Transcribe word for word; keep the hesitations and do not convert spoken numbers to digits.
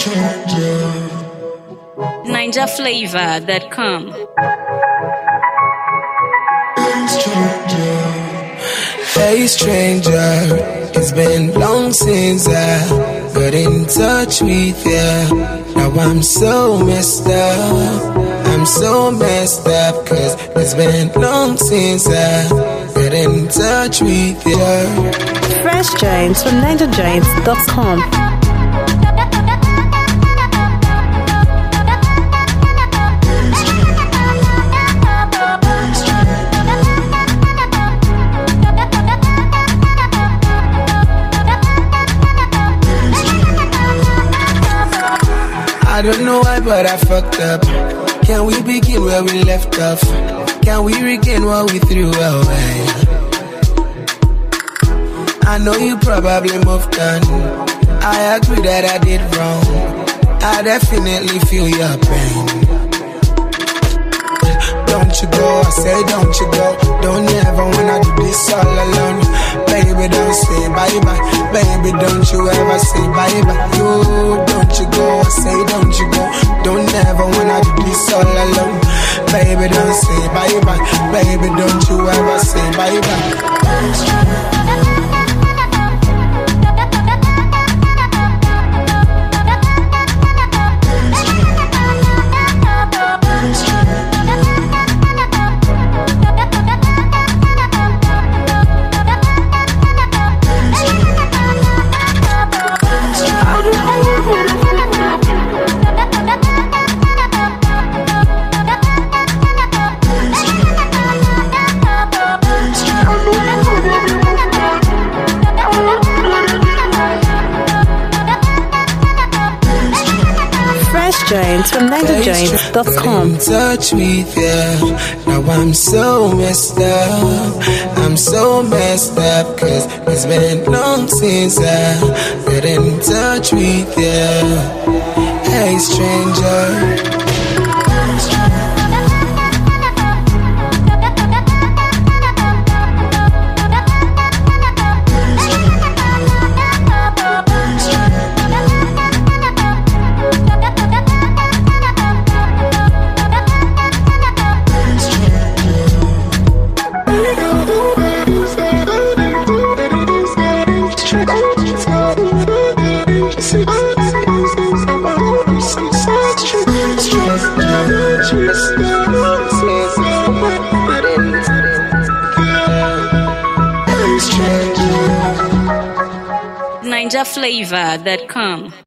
Ninja Flavor dot com. Hey stranger, it's been long since I got in touch with you. Now I'm so messed up, I'm so messed up, cause it's been long since I got in touch with you. Fresh Jones from Ninja Jones dot com. I don't know why, but I fucked up. Can we begin where we left off? Can we regain what we threw away? I know you probably moved on. I agree that I did wrong. I definitely feel your pain. Don't you go, I say don't you go. Don't ever wanna do this all alone. Baby, don't say bye-bye. Baby, don't you ever say bye-bye. You, don't you go, I say don't you go. Don't ever wanna do this all alone. Baby, don't say bye-bye. Baby, don't you ever say bye-bye. Jones from Ninja Jones dot com. In touch with you. Now I'm so messed up, I'm so messed up, cause it's been long since I got in touch with you. Hey stranger. Ninja Flavor dot com.